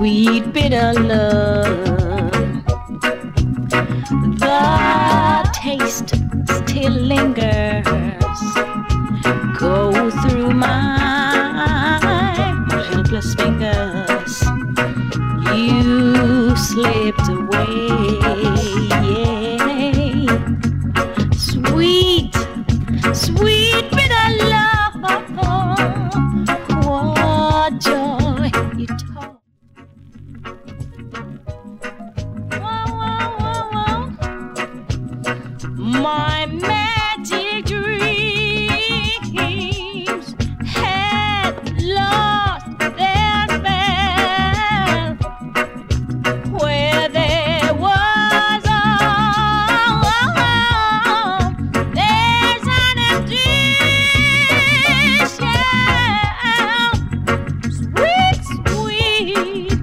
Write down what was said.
sweet bitter love. The taste still lingers, go through my helpless fingers. You slipped away, yeah. Sweet, sweet bitter love, what joy you taught. My magic dreams had lost their spell, where there was there's an empty shell. Sweet, sweet